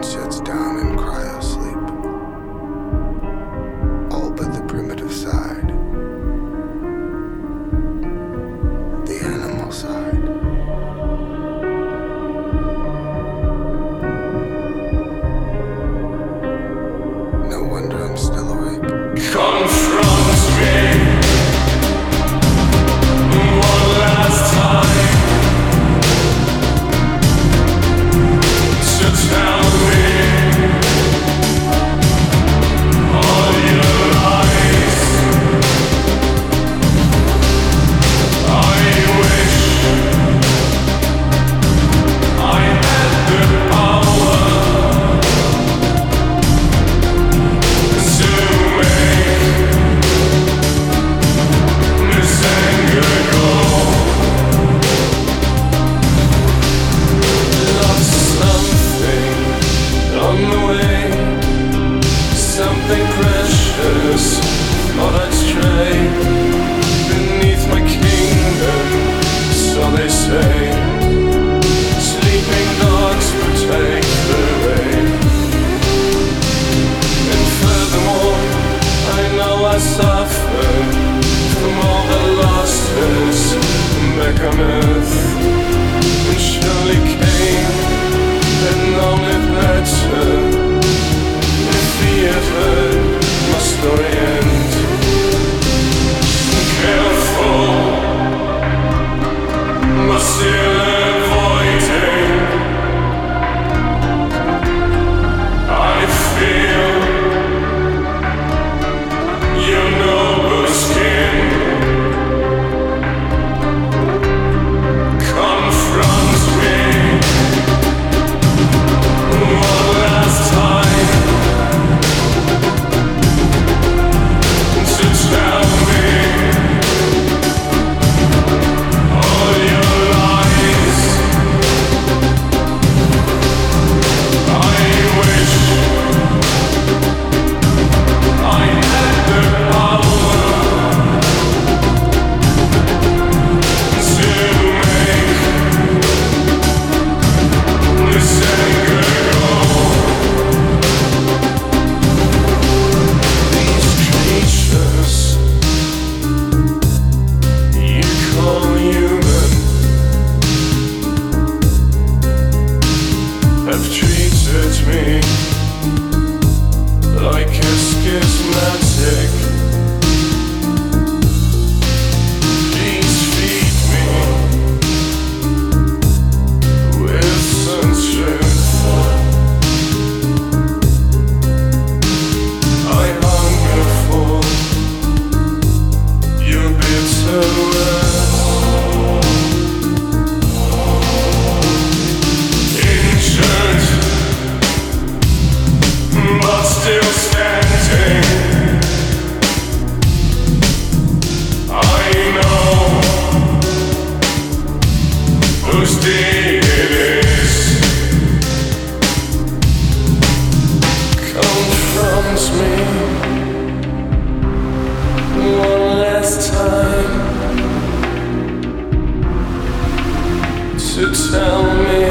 shuts down in cryosleep. All but the primitive side. The animal side. No wonder I'm still awake. Confront me one last time to tell me all your lies. I wish I had the power to make this anger go. Lost something on the way, something precious, thought I'd stray beneath my kingdom, so they say. Sleeping dogs protect the rain. And furthermore, I know I suffer from all the losses back on earth. And surely Cain had known it better if he had heard my story end. Careful, but still avoiding. I feel your noble skin. Confront me one last time to tell me all your lies. I wish I had the power to make this anger go. These creatures you call human have treated me like a schismatic. Please feed me with some truth. I hunger for your bitter words. Injured, but still standing. I know whose deed it is. Confront me one last time to tell me